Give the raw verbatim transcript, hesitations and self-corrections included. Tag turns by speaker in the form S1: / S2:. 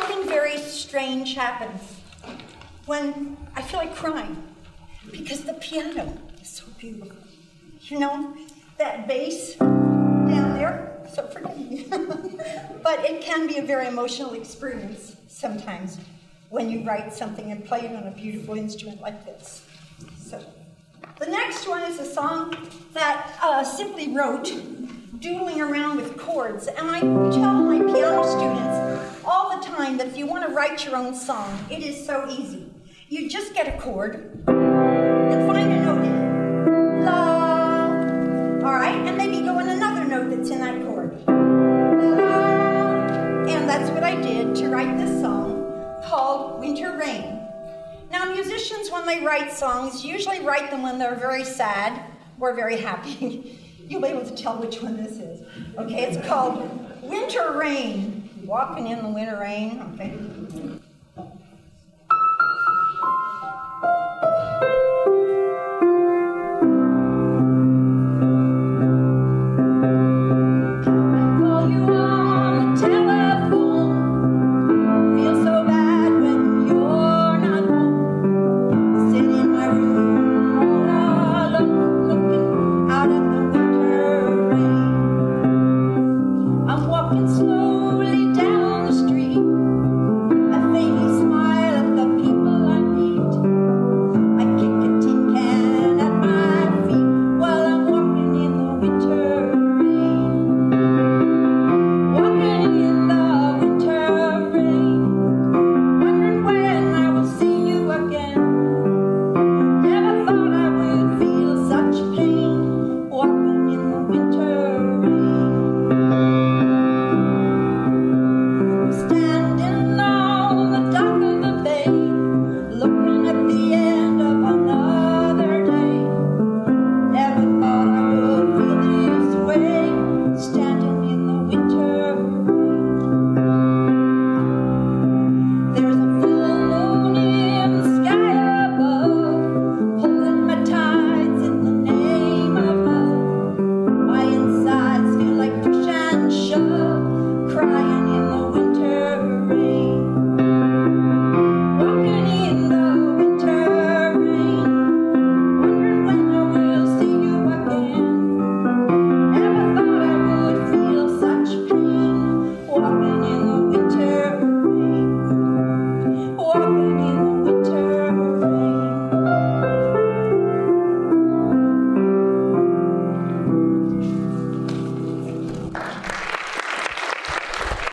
S1: something very strange happens when I feel like crying because the piano is so beautiful. You know, that bass down there, so forgive me. But it can be a very emotional experience sometimes when you write something and play it on a beautiful instrument like this. So, the next one is a song that uh, simply wrote, doodling around with chords. And I tell my piano students all the time that if you want to write your own song, it is so easy. You just get a chord and find a note in it. La. All right, and maybe go in another note that's in that chord. La. And that's what I did to write this song called Winter Rain. Now, musicians, when they write songs, usually write them when they're very sad or very happy. You'll be able to tell which one this is. Okay, it's called Winter Rain. Walking in the winter rain, okay. Crying